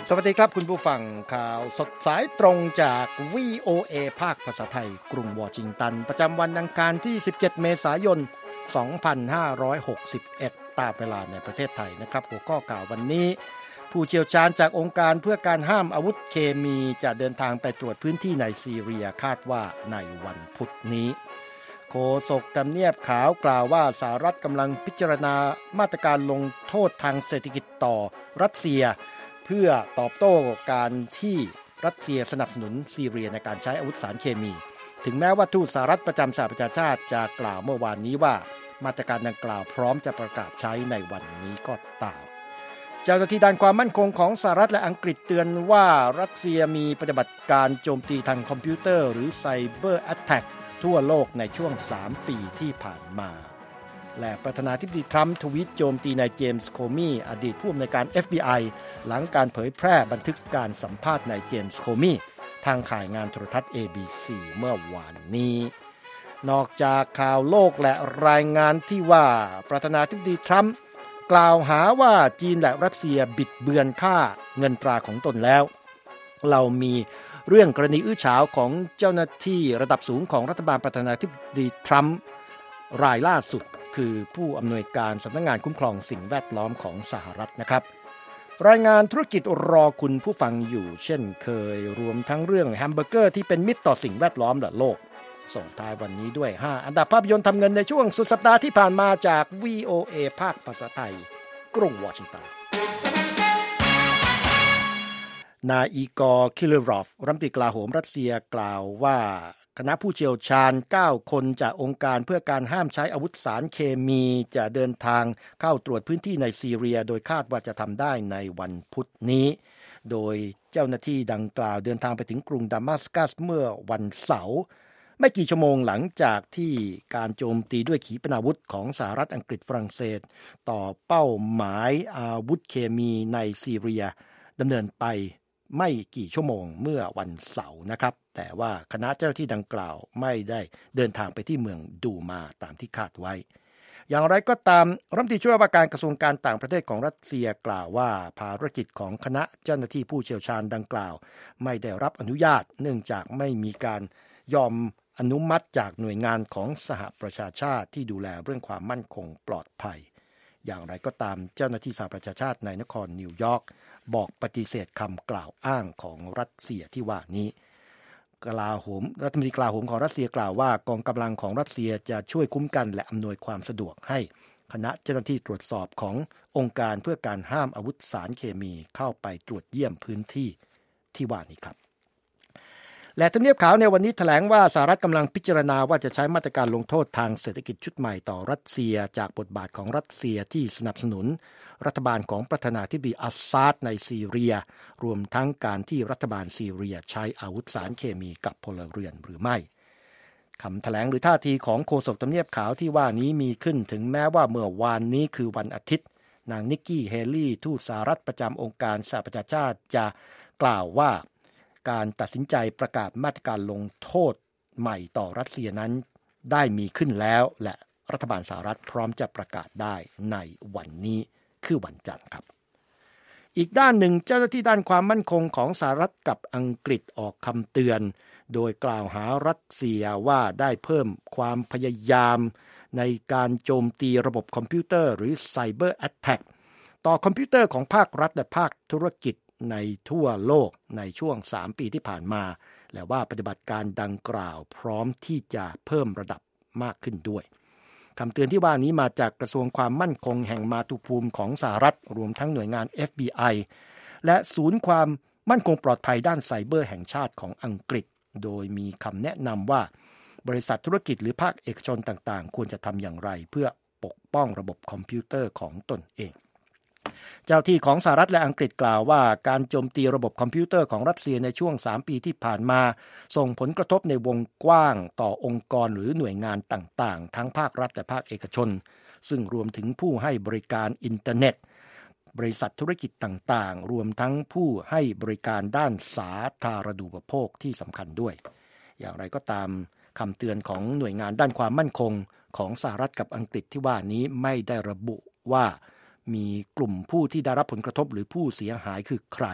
สวัสดีครับคุณผู้ฟังข่าวสดสายตรงจาก VOA ภาคภาษาไทยกรุงวอชิงตันประจำวันอังคารที่17เมษายน2561ตามเวลาในประเทศไทยนะครับหัวข้อข่าววันนี้ผู้เชี่ยวชาญจากองค์การเพื่อการห้ามอาวุธเคมีจะเดินทางไปตรวจพื้นที่ในซีเรียคาดว่าในวันพุธนี้โฆษกทำเนียบขาวกล่าวว่าสหรัฐกำลังพิจารณามาตรการลงโทษทางเศรษฐกิจต่อรัสเซียเพื่อตอบโต้การที่รัสเซียสนับสนุนซีเรียในการใช้อาวุธสารเคมีถึงแม้ว่าทูตสหรัฐประจำสหประชาชาติจะกล่าวเมื่อวานนี้ว่ามาตรการดังกล่าวพร้อมจะประกาศใช้ในวันนี้ก็ตามเจ้าหน้าที่ด้านความมั่นคงของสหรัฐและอังกฤษเตือนว่ารัสเซียมีปฏิบัติการโจมตีทางคอมพิวเตอร์หรือไซเบอร์แอตแทคทั่วโลกในช่วง3ปีที่ผ่านมาและประธานาธิบดีทรัมป์ทวีตโจมตีนายเจมส์โคมีอดีตผู้อำนวยการ FBI หลังการเผยแพร่บันทึกการสัมภาษณ์นายเจมส์โคมีทางข่ายงานโทรทัศน์ ABC เมื่อวานนี้นอกจากข่าวโลกและรายงานที่ว่าประธานาธิบดีทรัมป์กล่าวหาว่าจีนและรัสเซียบิดเบือนค่าเงินตราของตนแล้วเรามีเรื่องกรณีอื้อฉาวของเจ้าหน้าที่ระดับสูงของรัฐบาลประธานาธิบดีทรัมป์รายล่าสุดคือผู้อำนวยการสำนักงานคุ้มครองสิ่งแวดล้อมของสหรัฐนะครับรายงานธุรกิจรอคุณผู้ฟังอยู่เช่นเคยรวมทั้งเรื่องแฮมเบอร์เกอร์ที่เป็นมิตรต่อสิ่งแวดล้อมและโลกส่งท้ายวันนี้ด้วย5อันดับภาพยนตร์ทำเงินในช่วงสุดสัปดาห์ที่ผ่านมาจาก VOA ภาคภาษาไทยกรุงวอชิงตันนายอีกอร์ คิริลอฟรัฐมนตรีกลาโหมรัสเซียกล่าวว่าคณะผู้เชี่ยวชาญ9คนจากองค์การเพื่อการห้ามใช้อาวุธสารเคมีจะเดินทางเข้าตรวจพื้นที่ในซีเรียโดยคาดว่าจะทำได้ในวันพุธนี้โดยเจ้าหน้าที่ดังกล่าวเดินทางไปถึงกรุงดามัสกัสเมื่อวันเสาร์ไม่กี่ชั่วโมงหลังจากที่การโจมตีด้วยขีปนาวุธของสหรัฐอังกฤษฝรั่งเศสต่อเป้าหมายอาวุธเคมีในซีเรียดำเนินไปไม่กี่ชั่วโมงเมื่อวันเสาร์นะครับแต่ว่าคณะเจ้าหน้าที่ดังกล่าวไม่ได้เดินทางไปที่เมืองดูมาตามที่คาดไว้อย่างไรก็ตามรัฐมนตรีช่วยว่าการกระทรวงการต่างประเทศของรัสเซียกล่าวว่าภารกิจของคณะเจ้าหน้าที่ผู้เชี่ยวชาญดังกล่าวไม่ได้รับอนุญาตเนื่องจากไม่มีการยอมอนุมัติจากหน่วยงานของสหประชาชาติที่ดูแลเรื่องความมั่นคงปลอดภัยอย่างไรก็ตามเจ้าหน้าที่สหประชาชาติในนครนิวยอร์กบอกปฏิเสธคำกล่าวอ้างของรัสเซียที่ว่านี้รัฐมนตรีกลาโหมของรัสเซียกล่าวว่ากองกำลังของรัสเซียจะช่วยคุ้มกันและอำนวยความสะดวกให้คณะเจ้าหน้าที่ตรวจสอบขององค์การเพื่อการห้ามอาวุธสารเคมีเข้าไปตรวจเยี่ยมพื้นที่ที่ว่านี้ครับและทำเนียบขาวในวันนี้แถลงว่าสหรัฐกำลังพิจารณาว่าจะใช้มาตรการลงโทษทางเศรษฐกิจชุดใหม่ต่อรัสเซียจากบทบาทของรัสเซียที่สนับสนุนรัฐบาลของประธานาธิบดีอัสซาดในซีเรียรวมทั้งการที่รัฐบาลซีเรียใช้อาวุธสารเคมีกับพลเรือนหรือไม่คำแถลงหรือท่าทีของโฆษกทำเนียบขาวที่ว่านี้มีขึ้นถึงแม้ว่าเมื่อวานนี้คือวันอาทิตย์นางนิกกี้เฮลี่ทูตสหรัฐประจำองค์การสหประชาชาติจะกล่าวว่าการตัดสินใจประกาศมาตรการลงโทษใหม่ต่อรัสเซียนั้นได้มีขึ้นแล้วและรัฐบาลสหรัฐพร้อมจะประกาศได้ในวันนี้คือวันจันทร์ครับอีกด้านหนึ่งเจ้าหน้าที่ด้านความมั่นคงของสหรัฐกับอังกฤษออกคำเตือนโดยกล่าวหารัสเซียว่าได้เพิ่มความพยายามในการโจมตีระบบคอมพิวเตอร์หรือไซเบอร์แอตแทคต่อคอมพิวเตอร์ของภาครัฐและภาคธุรกิจในทั่วโลกในช่วง3ปีที่ผ่านมาและว่าปฏิบัติการดังกล่าวพร้อมที่จะเพิ่มระดับมากขึ้นด้วยคำเตือนที่ว่านี้มาจากกระทรวงความมั่นคงแห่งมาตุภูมิของสหรัฐรวมทั้งหน่วยงาน FBI และศูนย์ความมั่นคงปลอดภัยด้านไซเบอร์แห่งชาติของอังกฤษโดยมีคำแนะนำว่าบริษัทธุรกิจหรือภาคเอกชนต่างๆควรจะทำอย่างไรเพื่อปกป้องระบบคอมพิวเตอร์ของตนเองเจ้าที่ของสหรัฐและอังกฤษกล่าวว่าการโจมตีระบบคอมพิวเตอร์ของรัสเซียในช่วง3ปีที่ผ่านมาส่งผลกระทบในวงกว้างต่อองค์กรหรือหน่วยงานต่างๆทั้งภาครัฐและภาคเอกชนซึ่งรวมถึงผู้ให้บริการอินเทอร์เน็ตบริษัทธุรกิจต่างๆรวมทั้งผู้ให้บริการด้านสาธารณูปโภคที่สำคัญด้วยอย่างไรก็ตามคำเตือนของหน่วยงานด้านความมั่นคงของสหรัฐกับอังกฤษที่ว่านี้ไม่ได้ระบุว่ามีกลุ่มผู้ที่ได้รับผลกระทบหรือผู้เสียหายคือใคร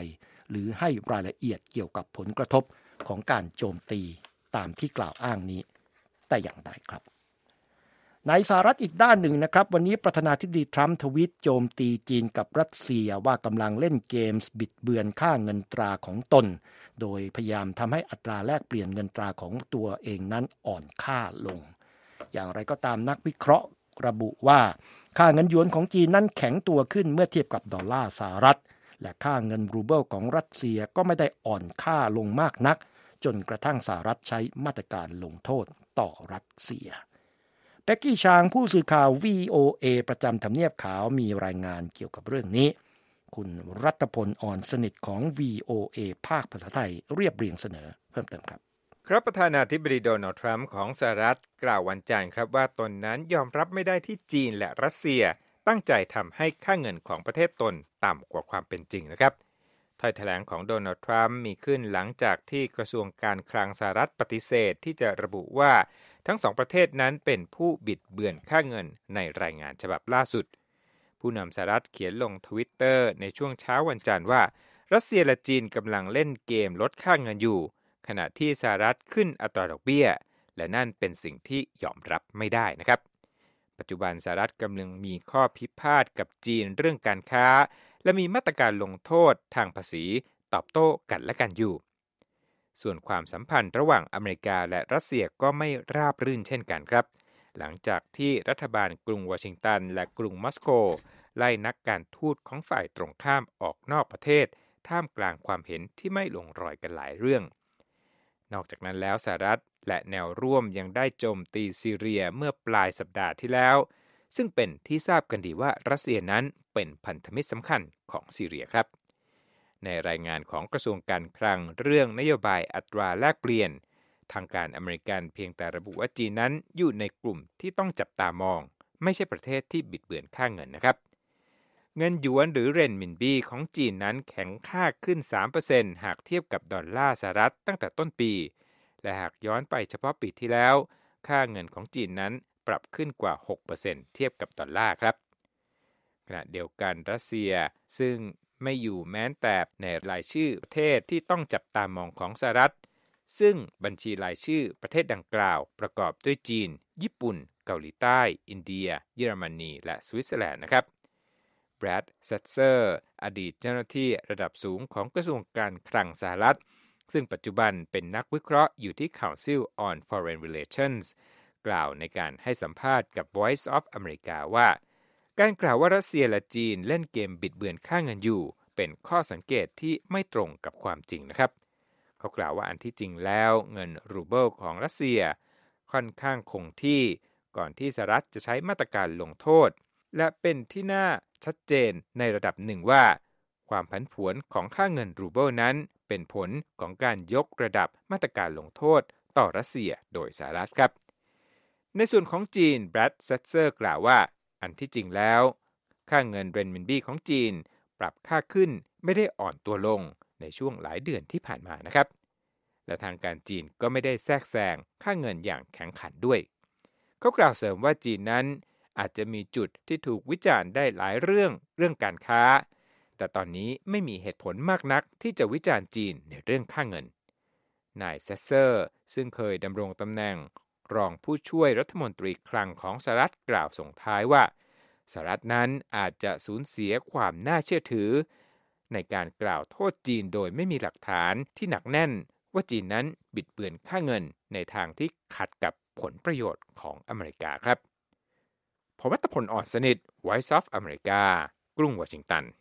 หรือให้รายละเอียดเกี่ยวกับผลกระทบของการโจมตีตามที่กล่าวอ้างนี้แต่อย่างใดครับในสหรัฐอีกด้านหนึ่งนะครับวันนี้ประธานาธิบดีทรัมป์ทวีตโจมตีจีนกับรัสเซียว่ากำลังเล่นเกมบิดเบือนค่าเงินตราของตนโดยพยายามทำให้อัตราแลกเปลี่ยนเงินตราของตัวเองนั้นอ่อนค่าลงอย่างไรก็ตามนักวิเคราะห์ระบุว่าค่าเงินหยวนของจีนนั้นแข็งตัวขึ้นเมื่อเทียบกับดอลลาร์สหรัฐและค่าเงินรูเบิลของรัสเซียก็ไม่ได้อ่อนค่าลงมากนักจนกระทั่งสหรัฐใช้มาตรการลงโทษต่อรัสเซียเบ็กกี้ชางผู้สื่อข่าว VOA ประจำทำเนียบขาวมีรายงานเกี่ยวกับเรื่องนี้คุณรัตพล อ่อนสนิทของ VOA ภาคภาษาไทยเรียบเรียงเสนอเพิ่มเติมครับครับประธานาธิบดีโดนัลด์ทรัมป์ของสหรัฐกล่าววันจันทร์ครับว่าตนนั้นยอมรับไม่ได้ที่จีนและรัสเซียตั้งใจทำให้ค่าเงินของประเทศตนต่ำกว่าความเป็นจริงนะครับถ้อยแถลงของโดนัลด์ทรัมป์มีขึ้นหลังจากที่กระทรวงการคลังสหรัฐปฏิเสธที่จะระบุว่าทั้งสองประเทศนั้นเป็นผู้บิดเบือนค่าเงินในรายงานฉบับล่าสุดผู้นำสหรัฐเขียนลง Twitter ในช่วงเช้าวันจันทร์ว่ารัสเซียและจีนกำลังเล่นเกมลดค่าเงินอยู่ขณะที่สหรัฐขึ้นอัตราดอกเบี้ยและนั่นเป็นสิ่งที่ยอมรับไม่ได้นะครับปัจจุบันสหรัฐกำลังมีข้อพิพาทกับจีนเรื่องการค้าและมีมาตรการลงโทษทางภาษีตอบโต้กันและกันอยู่ส่วนความสัมพันธ์ระหว่างอเมริกาและรัสเซียก็ไม่ราบรื่นเช่นกันครับหลังจากที่รัฐบาลกรุงวอชิงตันและกรุงมอสโกไล่นักการทูตของฝ่ายตรงข้ามออกนอกประเทศท่ามกลางความเห็นที่ไม่ลงรอยกันหลายเรื่องนอกจากนั้นแล้วสหรัฐและแนวร่วมยังได้โจมตีซีเรียเมื่อปลายสัปดาห์ที่แล้วซึ่งเป็นที่ทราบกันดีว่ารัสเซียนั้นเป็นพันธมิตรสำคัญของซีเรียครับในรายงานของกระทรวงการคลังเรื่องนโยบายอัตราแลกเปลี่ยนทางการอเมริกันเพียงแต่ระบุว่าจีนนั้นอยู่ในกลุ่มที่ต้องจับตามองไม่ใช่ประเทศที่บิดเบือนค่าเงินนะครับเงินหยวนหรือเหรียญหมินบี้ของจีนนั้นแข็งค่าขึ้น 3% หากเทียบกับดอลลาร์สหรัฐตั้งแต่ต้นปีและหากย้อนไปเฉพาะปีที่แล้วค่าเงินของจีนนั้นปรับขึ้นกว่า 6% เทียบกับดอลลาร์ครับขณะเดียวกันรัสเซียซึ่งไม่อยู่แม้แต่ในรายชื่อประเทศที่ต้องจับตามองของสหรัฐซึ่งบัญชีรายชื่อประเทศดังกล่าวประกอบด้วยจีนญี่ปุ่นเกาหลีใต้อินเดียเยอรมนีและสวิตเซอร์แลนด์นะครับแบรด ซัตเซอร์อดีตเจ้าหน้าที่ระดับสูงของกระทรวงการคลังสหรัฐซึ่งปัจจุบันเป็นนักวิเคราะห์อยู่ที่ Council on Foreign Relations กล่าวในการให้สัมภาษณ์กับ Voice of America ว่าการกล่าวว่ารัสเซียและจีนเล่นเกมบิดเบือนค่าเงินอยู่เป็นข้อสังเกตที่ไม่ตรงกับความจริงนะครับเขากล่าวว่าอันที่จริงแล้วเงินรูเบิลของรัสเซียค่อนข้างคงที่ก่อนที่สหรัฐจะใช้มาตรการลงโทษและเป็นที่น่าชัดเจนในระดับหนึ่งว่าความผันผวนของค่าเงินรูเบิลนั้นเป็นผลของการยกระดับมาตรการลงโทษต่อรัสเซียโดยสหรัฐครับในส่วนของจีนแบรด ซัตเซอร์กล่าวว่าอันที่จริงแล้วค่าเงินเหรียญหมินบี้ของจีนปรับค่าขึ้นไม่ได้อ่อนตัวลงในช่วงหลายเดือนที่ผ่านมานะครับและทางการจีนก็ไม่ได้แทรกแซงค่าเงินอย่างแข็งขันด้วยเขากล่าวเสริมว่าจีนนั้นอาจจะมีจุดที่ถูกวิจารณ์ได้หลายเรื่องการค้าแต่ตอนนี้ไม่มีเหตุผลมากนักที่จะวิจารณ์จีนในเรื่องค่าเงินนายซัตเซอร์ซึ่งเคยดำรงตำแหน่งรองผู้ช่วยรัฐมนตรีคลังของสหรัฐกล่าวส่งท้ายว่าสหรัฐนั้นอาจจะสูญเสียความน่าเชื่อถือในการกล่าวโทษจีนโดยไม่มีหลักฐานที่หนักแน่นว่าจีนนั้นบิดเบือนค่าเงินในทางที่ขัดกับผลประโยชน์ของอเมริกาครับผมรัตพล อ่อนสนิท Voice of America กรุงวอชิงตัน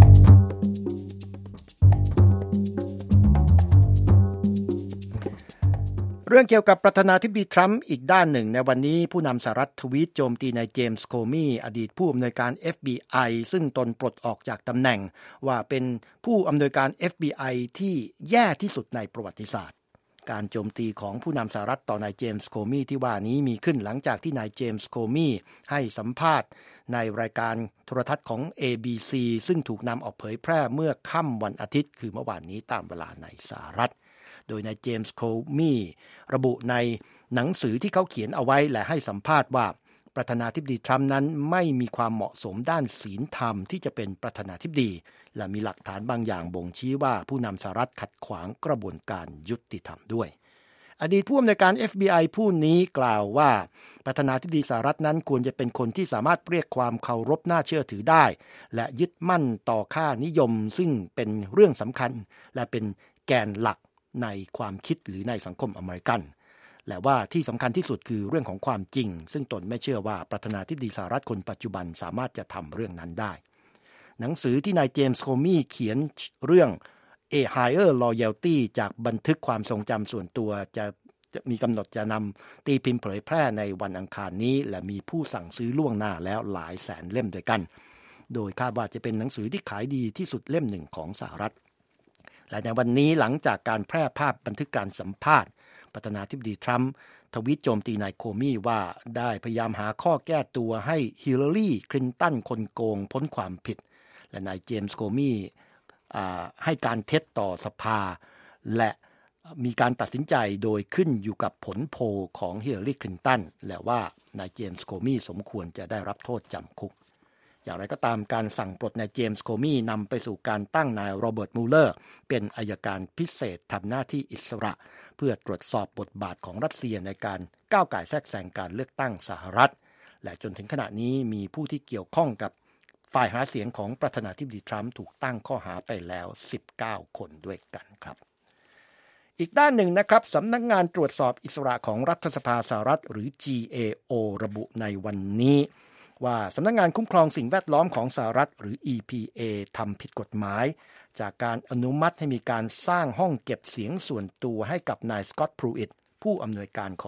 เรื่องเกี่ยวกับประธานาธิบดีทรัมป์อีกด้านหนึ่งในวันนี้ผู้นำสหรัฐทวีตโจมตีนายเจมส์ โคมี่อดีตผู้อำนวยการ FBI ซึ่งตนปลดออกจากตำแหน่งว่าเป็นผู้อำนวยการ FBI ที่แย่ที่สุดในประวัติศาสตร์การโจมตีของผู้นำสหรัฐต่อนายเจมส์ โคมี่ที่ว่านี้มีขึ้นหลังจากที่นายเจมส์ โคมี่ให้สัมภาษณ์ในรายการโทรทัศน์ของ ABC ซึ่งถูกนำออกเผยแพร่เมื่อค่ำวันอาทิตย์คือเมื่อวานนี้ตามเวลาในสหรัฐโดยนายเจมส์ โคมี่ระบุในหนังสือที่เขาเขียนเอาไว้และให้สัมภาษณ์ว่าประธานาธิบดีทรัมป์นั้นไม่มีความเหมาะสมด้านศีลธรรมที่จะเป็นประธานาธิบดีและมีหลักฐานบางอย่างบ่งชี้ว่าผู้นำสหรัฐขัดขวางกระบวนการยุติธรรมด้วยอดีตผู้อำนวยการ FBI ผู้นี้กล่าวว่าประธานาธิบดีสหรัฐนั้นควรจะเป็นคนที่สามารถเรียกความเคารพน่าเชื่อถือได้และยึดมั่นต่อค่านิยมซึ่งเป็นเรื่องสำคัญและเป็นแกนหลักในความคิดหรือในสังคมอเมริกันและว่าที่สำคัญที่สุดคือเรื่องของความจริงซึ่งตนไม่เชื่อว่าประธานาธิบดีสหรัฐคนปัจจุบันสามารถจะทำเรื่องนั้นได้หนังสือที่นายเจมส์โคมี่เขียนเรื่อง A Higher Loyalty จากบันทึกความทรงจำส่วนตัวจะมีกำหนดจะนำตีพิมพ์เผยแพร่ในวันอังคารนี้และมีผู้สั่งซื้อล่วงหน้าแล้วหลายแสนเล่มด้วยกันโดยคาดว่าจะเป็นหนังสือที่ขายดีที่สุดเล่มหนึ่งของสหรัฐและในวันนี้หลังจากการแพร่ภาพบันทึกการสัมภาษณ์ประธานาธิบดีทรัมป์ทวีตโจมตีนายโคมี่ว่าได้พยายามหาข้อแก้ตัวให้ฮิลลารีคลินตันคนโกงพ้นความผิดและนายเจมส์โคมี่ให้การเท็จต่อสภาและมีการตัดสินใจโดยขึ้นอยู่กับผลโพลของฮิลลารีคลินตันและว่านายเจมส์โคมี่สมควรจะได้รับโทษจำคุกอย่างไรก็ตามการสั่งปลดนายเจมส์โคมี่นำไปสู่การตั้งนายโรเบิร์ตมูเลอร์เป็นอัยการพิเศษทำหน้าที่อิสระเพื่อตรวจสอบบทบาทของรัสเซียในการก้าวก่ายแทรกแซงการเลือกตั้งสหรัฐและจนถึงขณะนี้มีผู้ที่เกี่ยวข้องกับฝ่ายหาเสียงของประธานาธิบดีทรัมป์ถูกตั้งข้อหาไปแล้ว19คนด้วยกันครับอีกด้านหนึ่งนะครับสำนักงานตรวจสอบอิสระของรัฐสภาสหรัฐหรือ GAO ระบุในวันนี้ว่าสำนักงานคุ้มครองสิ่งแวดล้อมของสหรัฐหรือ EPA ทำผิดกฎหมายจากการอนุมัติให้มีการสร้างห้องเก็บเสียงส่วนตัวให้กับนายสกอตต์ พรูอิตผู้อำนวยการของ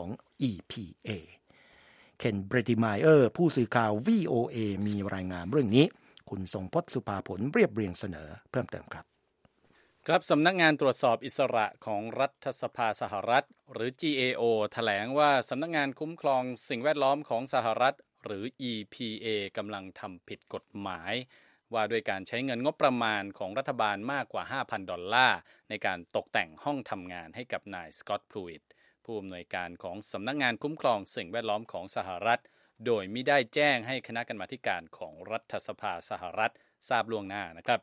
EPA เคนเบรติไมเออร์ผู้สื่อข่าว VOA มีรายงานเรื่องนี้คุณทรงพจน์สุภาผลเรียบเรียงเสนอเพิ่มเติมครับครับสำนักงานตรวจสอบอิสระของรัฐสภาสหรัฐหรือ GAO แถลงว่าสำนักงานคุ้มครองสิ่งแวดล้อมของสหรัฐหรือ EPA กำลังทำผิดกฎหมายว่าด้วยการใช้เงินงบประมาณของรัฐบาลมากกว่า $5,000 ในการตกแต่งห้องทำงานให้กับนายสกอตต์ พรูอิตผู้อำนวยการของสำนักงานคุ้มครองสิ่งแวดล้อมของสหรัฐโดยมิได้แจ้งให้คณะกรรมาธิการของรัฐสภาสหรัฐทราบล่วงหน้านะครับ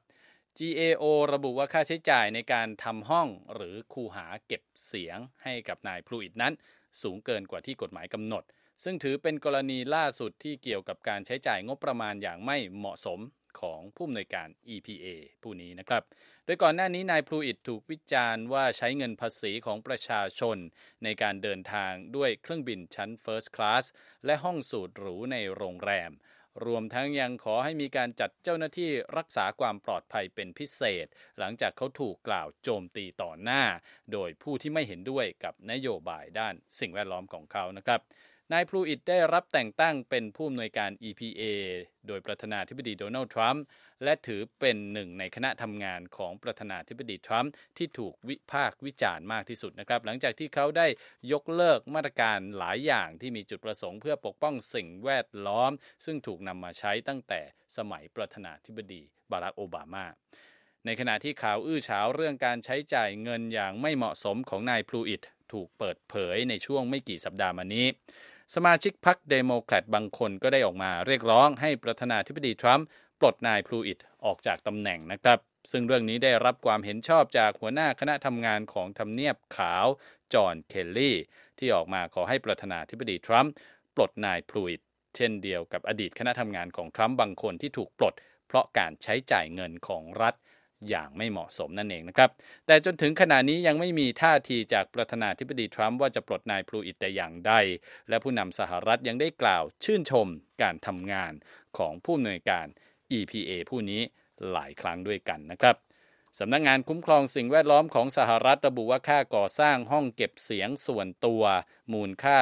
GAO ระบุว่าค่าใช้จ่ายในการทำห้องหรือคูหาเก็บเสียงให้กับนายพลูอิตนั้นสูงเกินกว่าที่กฎหมายกำหนดซึ่งถือเป็นกรณีล่าสุดที่เกี่ยวกับการใช้จ่ายงบประมาณอย่างไม่เหมาะสมของผู้อำนวยการ EPA ผู้นี้นะครับโดยก่อนหน้านี้นายพลูอิตถูกวิจารณ์ว่าใช้เงินภาษีของประชาชนในการเดินทางด้วยเครื่องบินชั้น First Class และห้องสูทหรูในโรงแรมรวมทั้งยังขอให้มีการจัดเจ้าหน้าที่รักษาความปลอดภัยเป็นพิเศษหลังจากเขาถูกกล่าวโจมตีต่อหน้าโดยผู้ที่ไม่เห็นด้วยกับนโยบายด้านสิ่งแวดล้อมของเขานะครับนายพลูอิตได้รับแต่งตั้งเป็นผู้อำนวยการ EPA โดยประธานาธิบดีโดนัลด์ทรัมป์และถือเป็นหนึ่งในคณะทำงานของประธานาธิบดีทรัมป์ที่ถูกวิพากษ์วิจารณ์มากที่สุดนะครับหลังจากที่เขาได้ยกเลิกมาตรการหลายอย่างที่มีจุดประสงค์เพื่อปกป้องสิ่งแวดล้อมซึ่งถูกนำมาใช้ตั้งแต่สมัยประธานาธิบดีบารักโอบามาในขณะที่ข่าวอื้อฉาวเรื่องการใช้จ่ายเงินอย่างไม่เหมาะสมของนายพลูอิตถูกเปิดเผยในช่วงไม่กี่สัปดาห์มานี้สมาชิกพรรคเดโมแครตบางคนก็ได้ออกมาเรียกร้องให้ประธานาธิบดีทรัมป์ปลดนายพลูอิตออกจากตำแหน่งนะครับซึ่งเรื่องนี้ได้รับความเห็นชอบจากหัวหน้าคณะทำงานของทำเนียบขาวจอห์นเคลลี่ที่ออกมาขอให้ประธานาธิบดีทรัมป์ปลดนายพลูอิตเช่นเดียวกับอดีตคณะทำงานของทรัมป์บางคนที่ถูกปลดเพราะการใช้จ่ายเงินของรัฐอย่างไม่เหมาะสมนั่นเองนะครับแต่จนถึงขณะนี้ยังไม่มีท่าทีจากประธานาธิบดีทรัมป์ว่าจะปลดนายพลูอิตแต่อย่างใดและผู้นำสหรัฐยังได้กล่าวชื่นชมการทำงานของผู้อำนวยการ EPA ผู้นี้หลายครั้งด้วยกันนะครับสำนักงานคุ้มครองสิ่งแวดล้อมของสหรัฐระบุว่าค่าก่อสร้างห้องเก็บเสียงส่วนตัวมูลค่า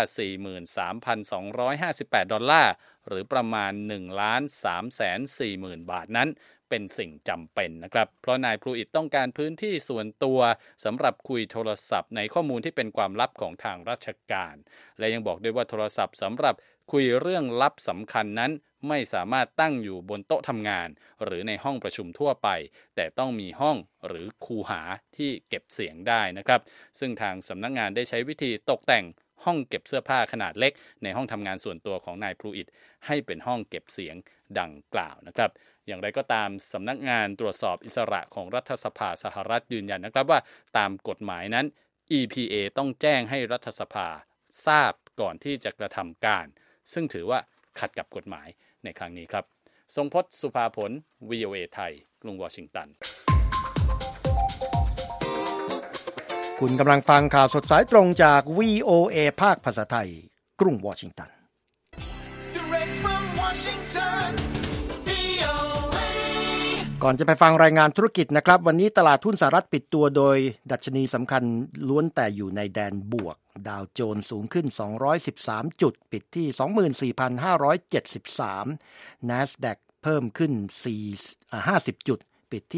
$43,258 หรือประมาณ 1,340,000 บาทนั้นเป็นสิ่งจำเป็นนะครับเพราะนายพลูอิตต้องการพื้นที่ส่วนตัวสำหรับคุยโทรศัพท์ในข้อมูลที่เป็นความลับของทางราชการและยังบอกด้วยว่าโทรศัพท์สำหรับคุยเรื่องลับสำคัญนั้นไม่สามารถตั้งอยู่บนโต๊ะทำงานหรือในห้องประชุมทั่วไปแต่ต้องมีห้องหรือคูหาที่เก็บเสียงได้นะครับซึ่งทางสำนักงานได้ใช้วิธีตกแต่งห้องเก็บเสื้อผ้าขนาดเล็กในห้องทำงานส่วนตัวของนายพลูอิตให้เป็นห้องเก็บเสียงดังกล่าวนะครับอย่างไรก็ตามสำนักงานตรวจสอบอิสระของรัฐสภาสหรัฐยืนยันนะครับว่าตามกฎหมายนั้น EPA ต้องแจ้งให้รัฐสภาทราบก่อนที่จะกระทำการซึ่งถือว่าขัดกับกฎหมายในครั้งนี้ครับทรงพจน์ สุภาผล VOA ไทยกรุงวอชิงตันคุณกำลังฟังข่าวสดสายตรงจาก VOA ภาคภาษาไทยกรุงวอชิงตันก่อนจะไปฟังรายงานธุรกิจนะครับวันนี้ตลาดหุ้นสหรัฐปิดตัวโดยดัชนีสำคัญล้วนแต่อยู่ในแดนบวกดาวโจนส์สูงขึ้น213จุดปิดที่ 24,573 NASDAQ เพิ่มขึ้น50จุดปิดที่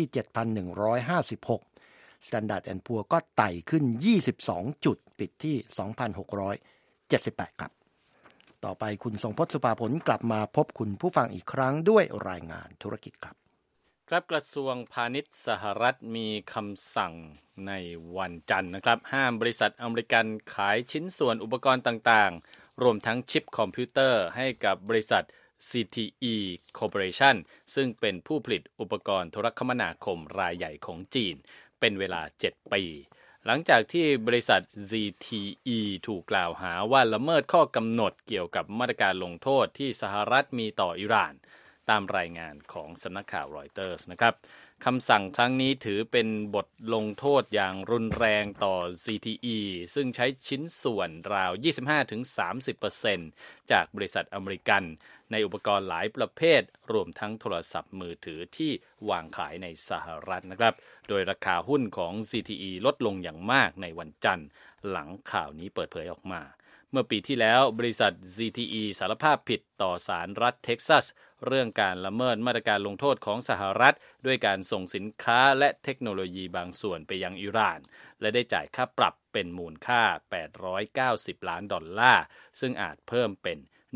7,156 Standard & Poor's ก็ไต่ขึ้น22จุดปิดที่ 2,678 ครับต่อไปคุณทรงพจน์ สุภาผลกลับมาพบคุณผู้ฟังอีกครั้งด้วยรายงานธุรกิจครับครับกระทรวงพาณิชย์สหรัฐมีคำสั่งในวันจันทร์นะครับห้ามบริษัทอเมริกันขายชิ้นส่วนอุปกรณ์ต่างๆรวมทั้งชิปคอมพิวเตอร์ให้กับบริษัท ZTE Corporation ซึ่งเป็นผู้ผลิตอุปกรณ์โทรคมนาคมรายใหญ่ของจีนเป็นเวลา7ปีหลังจากที่บริษัท ZTE ถูกกล่าวหาว่าละเมิดข้อกำหนดเกี่ยวกับมาตรการลงโทษที่สหรัฐมีต่ออิหร่านตามรายงานของสำนักข่าวรอยเตอร์สนะครับคำสั่งครั้งนี้ถือเป็นบทลงโทษอย่างรุนแรงต่อ ZTE ซึ่งใช้ชิ้นส่วนราว 25-30% จากบริษัทอเมริกันในอุปกรณ์หลายประเภทรวมทั้งโทรศัพท์มือถือที่วางขายในสหรัฐนะครับโดยราคาหุ้นของ ZTE ลดลงอย่างมากในวันจันทร์หลังข่าวนี้เปิดเผยออกมาเมื่อปีที่แล้วบริษัท ZTE สารภาพผิดต่อศาลรัฐเท็กซัสเรื่องการละเมิดมาตรการลงโทษของสหรัฐด้วยการส่งสินค้าและเทคโนโลยีบางส่วนไปยังอิหร่านและได้จ่ายค่าปรับเป็นมูลค่า$890 ล้านซึ่งอาจเพิ่มเป็น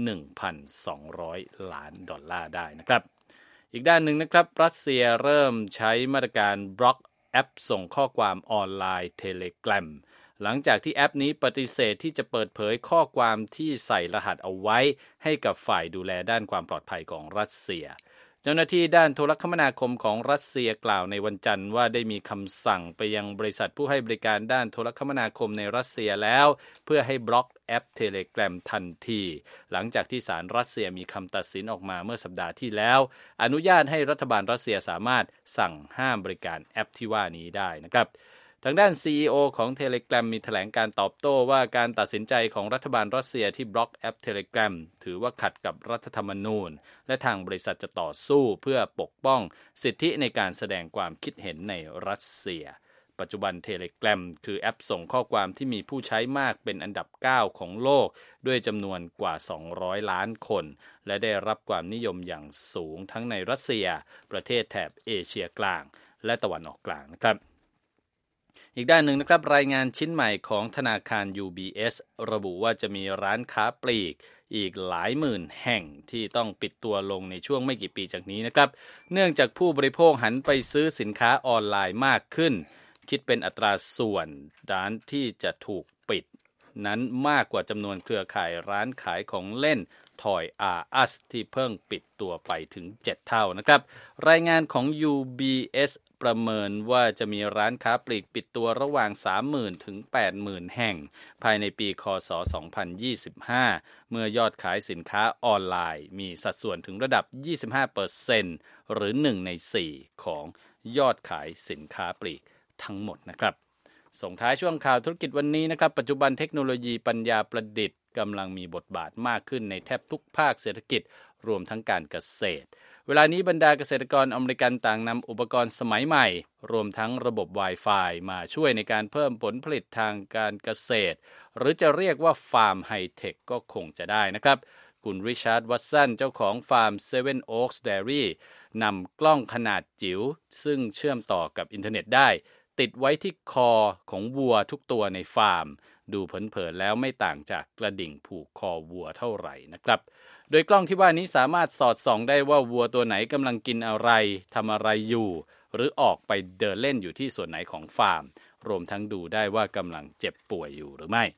1,200 ล้านดอลลาร์ได้นะครับอีกด้านหนึ่งนะครับรัสเซียเริ่มใช้มาตรการบล็อกแอปส่งข้อความออนไลน์ Telegramหลังจากที่แอปนี้ปฏิเสธที่จะเปิดเผยข้อความที่ใส่รหัสเอาไว้ให้กับฝ่ายดูแลด้านความปลอดภัยของรัสเซียเจ้าหน้าที่ด้านโทรคมนาคมของรัสเซียกล่าวในวันจันทร์ว่าได้มีคำสั่งไปยังบริษัทผู้ให้บริการด้านโทรคมนาคมในรัสเซียแล้วเพื่อให้บล็อกแอป Telegram ทันทีหลังจากที่ศาลรัสเซียมีคำตัดสินออกมาเมื่อสัปดาห์ที่แล้วอนุญาตให้รัฐบาลรัสเซียสามารถสั่งห้ามบริการแอปที่ว่านี้ได้นะครับทางด้าน CEO ของ Telegram มีแถลงการตอบโต้ว่าการตัดสินใจของรัฐบาลรัสเซียที่บล็อกแอป Telegram ถือว่าขัดกับรัฐธรรมนูญและทางบริษัทจะต่อสู้เพื่อปกป้องสิทธิในการแสดงความคิดเห็นในรัสเซียปัจจุบัน Telegram คือแอปส่งข้อความที่มีผู้ใช้มากเป็นอันดับ 9 ของโลกด้วยจำนวนกว่า200ล้านคนและได้รับความนิยมอย่างสูงทั้งในรัสเซียประเทศแถบเอเชียกลางและตะวันออกกลางนะครับอีกด้านหนึ่งนะครับรายงานชิ้นใหม่ของธนาคาร UBS ระบุว่าจะมีร้านค้าปลีกอีกหลายหมื่นแห่งที่ต้องปิดตัวลงในช่วงไม่กี่ปีจากนี้นะครับเนื่องจากผู้บริโภคหันไปซื้อสินค้าออนไลน์มากขึ้นคิดเป็นอัตราส่วนร้านที่จะถูกปิดนั้นมากกว่าจำนวนเครือข่ายร้านขายของเล่นToys R Us ที่เพิ่งปิดตัวไปถึง7เท่านะครับรายงานของ UBS ประเมินว่าจะมีร้านค้าปลีกปิดตัวระหว่าง 30,000 ถึง 80,000 แห่งภายในปีคศ 2025 เมื่อยอดขายสินค้าออนไลน์มีสัดส่วนถึงระดับ 25% หรือ 1 ใน 4 ของยอดขายสินค้าปลีกทั้งหมดนะครับส่งท้ายช่วงข่าวธุรกิจวันนี้นะครับปัจจุบันเทคโนโลยีปัญญาประดิษฐ์กำลังมีบทบาทมากขึ้นในแทบทุกภาคเศรษฐกิจรวมทั้งการเกษตรเวลานี้บรรดาเกษตรกรอเมริกันต่างนำอุปกรณ์สมัยใหม่รวมทั้งระบบ Wi-Fi มาช่วยในการเพิ่มผลผลิตทางการเกษตรหรือจะเรียกว่าฟาร์มไฮเทคก็คงจะได้นะครับคุณริชาร์ด วัตสันเจ้าของฟาร์ม Seven Oaks Dairy นำกล้องขนาดจิ๋วซึ่งเชื่อมต่อกับอินเทอร์เน็ตได้ติดไว้ที่คอของวัวทุกตัวในฟาร์มดูเผินๆแล้วไม่ต่างจากกระดิ่งผูกคอวัวเท่าไหร่นะครับโดยกล้องที่ว่านี้สามารถสอดส่องได้ว่าวัวตัวไหนกำลังกินอะไรทำอะไรอยู่หรือออกไปเดินเล่นอยู่ที่ส่วนไหนของฟาร์มรวมทั้งดูได้ว่ากำลังเจ็บป่วยอยู่หรือไม่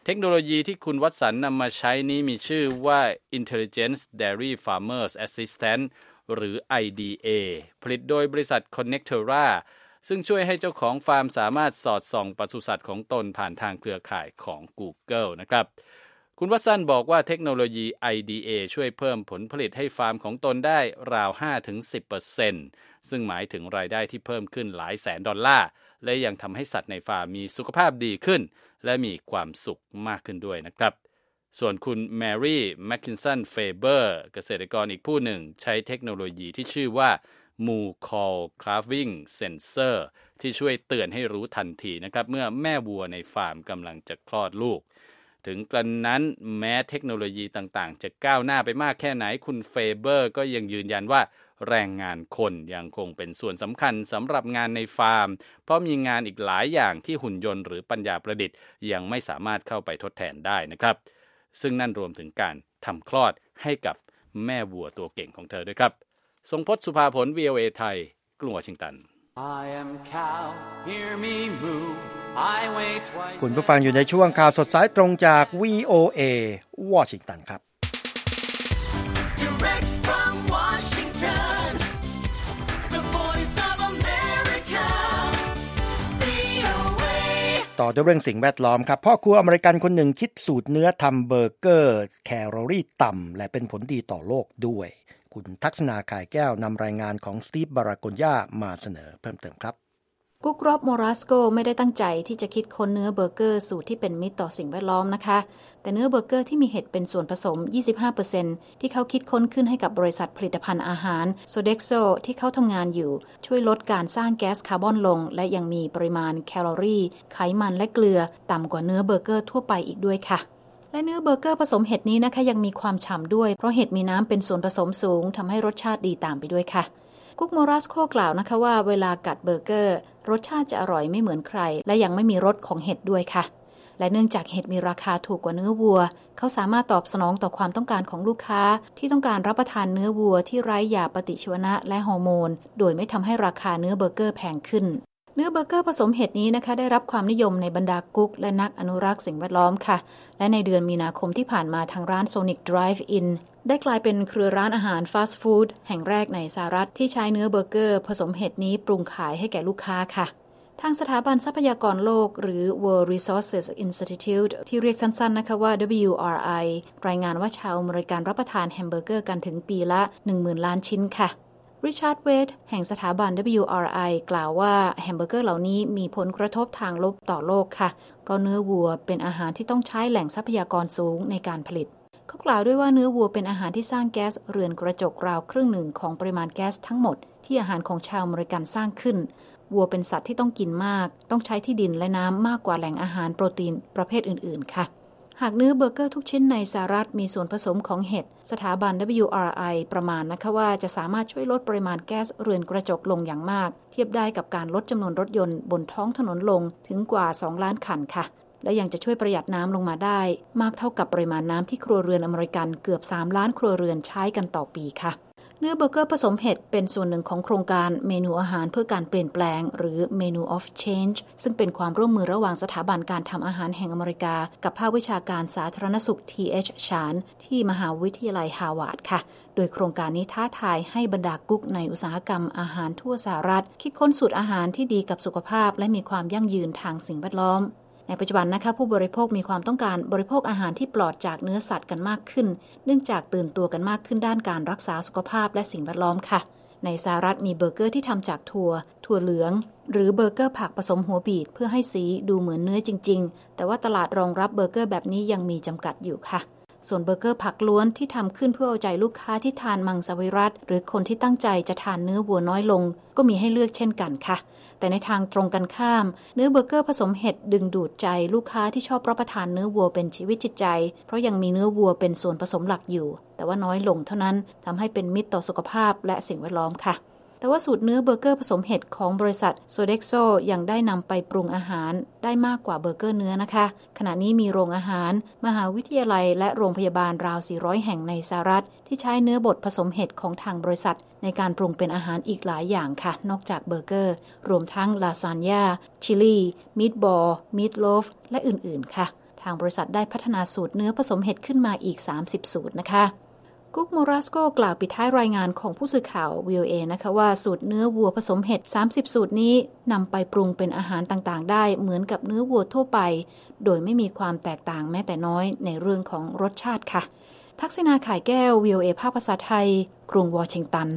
เทคโนโลยีที่คุณวัตสันนำมาใช้นี้มีชื่อว่า Intelligent Dairy Farmers Assistant หรือ IDA ผลิตโดยบริษัท Connectora ซึ่งช่วยให้เจ้าของฟาร์มสามารถสอดส่องปศุสัตว์ของตนผ่านทางเครือข่ายของ Google นะครับคุณวัตสันบอกว่าเทคโนโลยี IDA ช่วยเพิ่มผลผลิตให้ฟาร์มของตนได้ราว 5-10% ซึ่งหมายถึงรายได้ที่เพิ่มขึ้นหลายแสนดอลลาร์และยังทำให้สัตว์ในฟาร์มมีสุขภาพดีขึ้นและมีความสุขมากขึ้นด้วยนะครับส่วนคุณแมรี่แมคคินสันเฟเบอร์เกษตรกรอีกผู้หนึ่งใช้เทคโนโลยีที่ชื่อว่า Moo Call Calving Sensor ที่ช่วยเตือนให้รู้ทันทีนะครับเมื่อแม่วัวในฟาร์มกำลังจะคลอดลูกถึงกระนั้นแม้เทคโนโลยีต่างๆจะก้าวหน้าไปมากแค่ไหนคุณเฟเบอร์ก็ยังยืนยันว่าแรงงานคนยังคงเป็นส่วนสำคัญสำหรับงานในฟาร์มเพราะมีงานอีกหลายอย่างที่หุ่นยนต์หรือปัญญาประดิษฐ์ยังไม่สามารถเข้าไปทดแทนได้นะครับซึ่งนั่นรวมถึงการทำคลอดให้กับแม่วัวตัวเก่งของเธอด้วยครับทรงพจน์สุภาผล VOA ไทยกรุงวอชิงตันคุณผู้ฟังอยู่ในช่วงข่าวสดสายตรงจาก VOA วอชิงตันครับต่อด้วยเรื่องสิ่งแวดล้อมครับพ่อครัวอเมริกันคนหนึ่งคิดสูตรเนื้อทำเบอร์เกอร์แคลอรี่ต่ำและเป็นผลดีต่อโลกด้วยคุณทักษณาข่ายแก้วนำรายงานของสตีฟบาราโกญญามาเสนอเพิ่มเติมครับกุ๊กรอบโมราสโกไม่ได้ตั้งใจที่จะคิดค้นเนื้อเบอร์เกอร์สูตรที่เป็นมิตรต่อสิ่งแวดล้อมนะคะแต่เนื้อเบอร์เกอร์ที่มีเห็ดเป็นส่วนผสม 25% ที่เขาคิดค้นขึ้นให้กับบริษัทผลิตภัณฑ์อาหาร Sodexo ที่เขาทำงานอยู่ช่วยลดการสร้างแก๊สคาร์บอนลงและยังมีปริมาณแคลอรี่ไขมันและเกลือต่ำกว่าเนื้อเบอร์เกอร์ทั่วไปอีกด้วยค่ะและเนื้อเบอร์เกอร์ผสมเห็ดนี้นะคะยังมีความฉ่ำด้วยเพราะเห็ดมีน้ำเป็นส่วนผสมสูงทำให้รสชาติดีตามไปด้วยค่ะกุ๊กโมราสโกกล่าวนะคะว่าเวลากัดเบอร์เกอร์รสชาติจะอร่อยไม่เหมือนใครและยังไม่มีรสของเห็ดด้วยค่ะและเนื่องจากเห็ดมีราคาถูกกว่าเนื้อวัวเขาสามารถตอบสนองต่อความต้องการของลูกค้าที่ต้องการรับประทานเนื้อวัวที่ไร้ยาปฏิชีวนะและฮอร์โมนโดยไม่ทำให้ราคาเนื้อเบอร์เกอร์แพงขึ้นเนื้อเบอร์เกอร์ผสมเห็ดนี้นะคะได้รับความนิยมในบรรดากุ๊กและนักอนุรักษ์สิ่งแวดล้อมค่ะและในเดือนมีนาคมที่ผ่านมาทางร้าน Sonic Drive-In ได้กลายเป็นเครือร้านอาหารฟาสต์ฟู้ดแห่งแรกในสหรัฐที่ใช้เนื้อเบอร์เกอร์ผสมเห็ดนี้ปรุงขายให้แก่ลูกค้าค่ะทางสถาบันทรัพยากรโลกหรือ World Resources Institute ที่เรียกสั้นๆนะคะว่า WRI รายงานว่าชาวอเมริกันรับประทานแฮมเบอร์เกอร์กันถึงปีละ 10,000 ล้านชิ้นค่ะริชาร์ดเวดแห่งสถาบัน WRI กล่าวว่าแฮมเบอร์เกอร์เหล่านี้มีผลกระทบทางลบต่อโลกค่ะเพราะเนื้อวัวเป็นอาหารที่ต้องใช้แหล่งทรัพยากรสูงในการผลิตเขากล่าวด้วยว่าเนื้อวัวเป็นอาหารที่สร้างแก๊สเรือนกระจกราวครึ่งหนึ่งของปริมาณแก๊สทั้งหมดที่อาหารของชาวอเมริกันสร้างขึ้นวัวเป็นสัตว์ที่ต้องกินมากต้องใช้ที่ดินและน้ำมากกว่าแหล่งอาหารโปรตีนประเภทอื่นๆค่ะหากเนื้อเบอร์เกอร์ทุกชิ้นในสหรัฐมีส่วนผสมของเห็ดสถาบัน WRI ประมาณนะคะว่าจะสามารถช่วยลดปริมาณแก๊สเรือนกระจกลงอย่างมากเทียบได้กับการลดจำนวนรถยนต์บนท้องถนนลงถึงกว่า2 ล้านคันค่ะและยังจะช่วยประหยัดน้ำลงมาได้มากเท่ากับปริมาณน้ำที่ครัวเรือนอเมริกันเกือบ3 ล้านครัวเรือนใช้กันต่อปีค่ะเนื้อเบอร์เกอร์ผสมเห็ดเป็นส่วนหนึ่งของโครงการเมนูอาหารเพื่อการเปลี่ยนแปลงหรือ Menu of Change ซึ่งเป็นความร่วมมือระหว่างสถาบันการทำอาหารแห่งอเมริกากับภาควิชาการสาธารณสุข T.H. Chan ที่มหาวิทยาลัยฮาร์วาร์ดค่ะโดยโครงการนี้ท้าทายให้บรรดากุ๊กในอุตสาหกรรมอาหารทั่วสหรัฐคิดค้นสูตรอาหารที่ดีกับสุขภาพและมีความยั่งยืนทางสิ่งแวดล้อมในปัจจุบันนะคะผู้บริโภคมีความต้องการบริโภคอาหารที่ปลอดจากเนื้อสัตว์กันมากขึ้นเนื่องจากตื่นตัวกันมากขึ้นด้านการรักษาสุขภาพและสิ่งแวดล้อมค่ะในสหรัฐมีเบอร์เกอร์ที่ทำจากถั่วเหลืองหรือเบอร์เกอร์ผักผสมหัวบีทเพื่อให้สีดูเหมือนเนื้อจริงๆแต่ว่าตลาดรองรับเบอร์เกอร์แบบนี้ยังมีจำกัดอยู่ค่ะส่วนเบอร์เกอร์ผักล้วนที่ทำขึ้นเพื่อเอาใจลูกค้าที่ทานมังสวิรัติหรือคนที่ตั้งใจจะทานเนื้อวัวน้อยลงก็มีให้เลือกเช่นกันค่ะแต่ในทางตรงกันข้ามเนื้อเบอร์เกอร์ผสมเห็ดดึงดูดใจลูกค้าที่ชอบรับประทานเนื้อวัวเป็นชีวิตจิตใจเพราะยังมีเนื้อวัวเป็นส่วนผสมหลักอยู่แต่ว่าน้อยลงเท่านั้นทำให้เป็นมิตรต่อสุขภาพและสิ่งแวดล้อมค่ะแต่ว่าสูตรเนื้อเบอร์เกอร์ผสมเห็ดของบริษัท Sodexo ยังได้นำไปปรุงอาหารได้มากกว่าเบอร์เกอร์เนื้อนะคะขณะนี้มีโรงอาหารมหาวิทยาลัยและโรงพยาบาลราว400แห่งในสหรัฐที่ใช้เนื้อบดผสมเห็ดของทางบริษัทในการปรุงเป็นอาหารอีกหลายอย่างค่ะนอกจากเบอร์เกอร์รวมทั้งลาซานญ่าชิลลี่มีทบอลมีทโลฟและอื่นๆค่ะทางบริษัทได้พัฒนาสูตรเนื้อผสมเห็ดขึ้นมาอีก30สูตรนะคะกุ๊กโมราสโกกล่าวปิดท้ายรายงานของผู้สื่อข่าว VOA นะคะว่าสูตรเนื้อวัวผสมเห็ด30สูตรนี้นำไปปรุงเป็นอาหารต่างๆได้เหมือนกับเนื้อวัวทั่วไปโดยไม่มีความแตกต่างแม้แต่น้อยในเรื่องของรสชาติค่ะทักษิณาข่ายแก้ว VOA ภาคภาษาไทยกรุงวอชิงตัน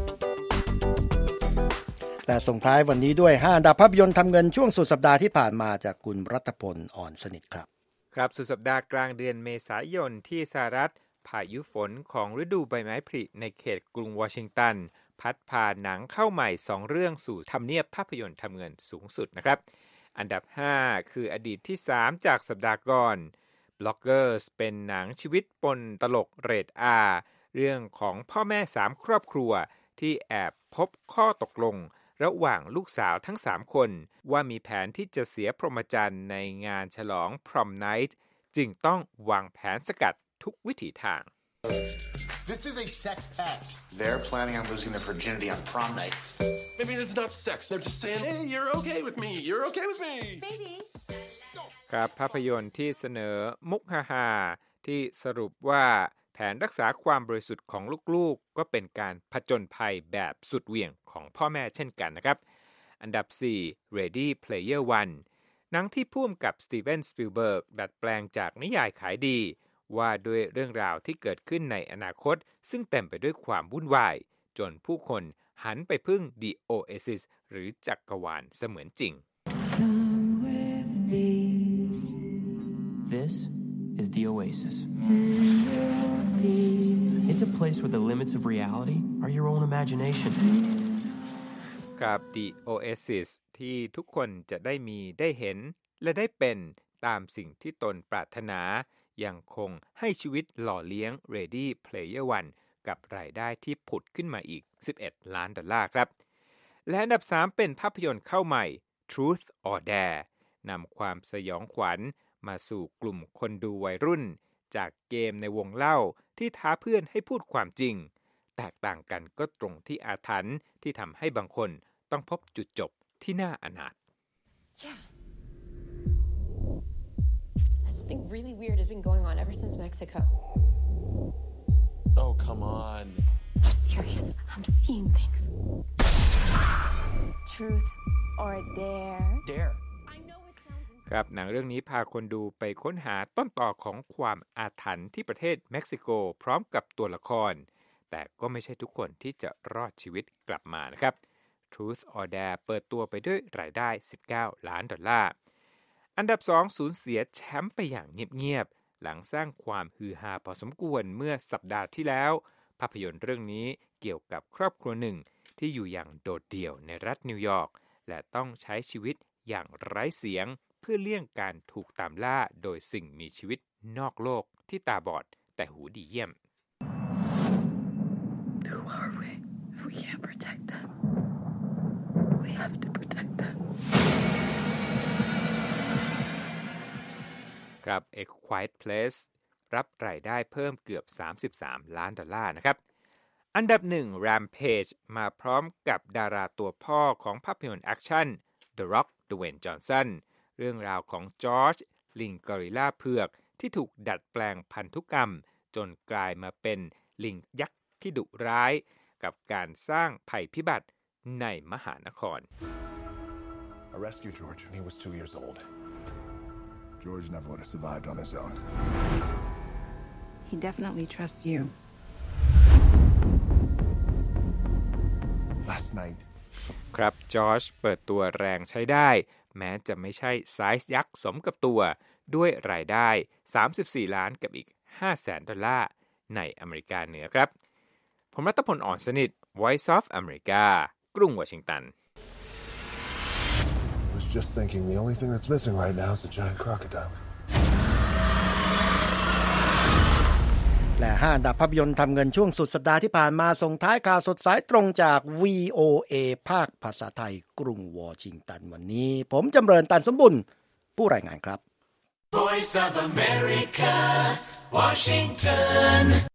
และส่งท้ายวันนี้ด้วย5อันดับภาพยนตร์ทำเงินช่วงสุดสัปดาห์ที่ผ่านมาจากคุณรัตพลอ่อนสนิทครับครับสุดสัปดาห์กลางเดือนเมษายนที่สหรัฐพายุฝนของฤดูใบไม้ผลิในเขตกรุงวอชิงตันพัดพาหนังเข้าใหม่2เรื่องสู่ทำเนียบภาพยนตร์ทำเงินสูงสุดนะครับอันดับ5คืออดีตที่3จากสัปดาห์ก่อน Bloggers เป็นหนังชีวิตปนตลกเรท R เรื่องของพ่อแม่3ครอบครัวที่แอบพบข้อตกลงระหว่างลูกสาวทั้ง3คนว่ามีแผนที่จะเสียพรหมจรรย์ในงานฉลอง Prom Night จึงต้องวางแผนสกัดทุกวิถีทาง This is a sex pact. They're planning on losing their virginity on prom night. Maybe it's not sex. They're just saying, hey, you're okay with me. You're okay with me. Maybe. ครับภาพยนตร์ที่เสนอมุกฮาๆที่สรุปว่าแผนรักษาความบริสุทธิ์ของลูกๆก็เป็นการผจญภัยแบบสุดเหวี่ยงของพ่อแม่เช่นกันนะครับอันดับ4 Ready Player One หนังที่ผู้กำกับสตีเวนสปิลเบิร์กดัดแปลงจากนิยายขายดีว่าด้วยเรื่องราวที่เกิดขึ้นในอนาคตซึ่งเต็มไปด้วยความวุ่นวายจนผู้คนหันไปพึ่ง The Oasis หรือจักรวาลเสมือนจริง This is the Oasis. It's a place where the limits of reality are your own imagination. กับ The Oasis ที่ทุกคนจะได้มีได้เห็นและได้เป็นตามสิ่งที่ตนปรารถนายังคงให้ชีวิตหล่อเลี้ยง Ready Player One กับรายได้ที่ผุดขึ้นมาอีก$11 ล้านครับและอันดับ3เป็นภาพยนตร์เข้าใหม่ Truth or Dare นำความสยองขวัญมาสู่กลุ่มคนดูวัยรุ่นจากเกมในวงเล่าที่ท้าเพื่อนให้พูดความจริงแตกต่างกันก็ตรงที่อาถรรพ์ที่ทำให้บางคนต้องพบจุดจบที่น่าอนาถ Something really weird has been going on ever since Mexico. Oh, come on. I'm serious. I'm seeing things. Truth or dare? Dare. ครับหนังเรื่องนี้พาคนดูไปค้นหาต้นตอของความอาถรรพ์ที่ประเทศเม็กซิโกพร้อมกับตัวละครแต่ก็ไม่ใช่ทุกคนที่จะรอดชีวิตกลับมานะครับ Truth or Dare เปิดตัวไปด้วยรายได้$19 ล้านอันดับ2สูญเสียแชมป์ไปอย่างเงียบๆหลังสร้างความฮือฮาพอสมควรเมื่อสัปดาห์ที่แล้วภาพยนตร์เรื่องนี้เกี่ยวกับครอบครัวหนึ่งที่อยู่อย่างโดดเดี่ยวในรัฐนิวยอร์กและต้องใช้ชีวิตอย่างไร้เสียงเพื่อเลี่ยงการถูกตามล่าโดยสิ่งมีชีวิตนอกโลกที่ตาบอดแต่หูดีเยี่ยม Who are we if we can't protect them? We have to protect them. ครับ A Quiet Place รับรายได้เพิ่มเกือบ$33 ล้านนะครับอันดับ1 Rampage มาพร้อมกับดาราตัวพ่อของภาพยนตร์แอคชั่น The Rock Dwayne Johnson เรื่องราวของจอร์จลิงกอริลลาเผือกที่ถูกดัดแปลงพันธุกรรมจนกลายมาเป็นลิงยักษ์ที่ดุร้ายกับการสร้างภัยพิบัติในมหานคร I rescued George when he was 2 years old. George never would have survived on his own. He definitely trusts you. Last night. ครับจอร์จเปิดตัวแรงใช้ได้แม้จะไม่ใช่ไซส์ยักษ์สมกับตัวด้วยรายได้$34 ล้านกับอีก$500,000ในอเมริกาเหนือครับผมรัตพลอ่อนสนิท Voice of America กรุงวอชิงตัน I was just thinking the only thing that's missing right now is a giant crocodile. และ5อันดับภาพยนตร์ทำเงินช่วงสุดสัปดาห์ที่ผ่านมาส่งท้ายข่าวสดสายตรงจาก VOA ภาคภาษาไทยกรุงวอชิงตันวันนี้ผมจำเริญตันสมบุญผู้รายงานครับ Voice of America Washington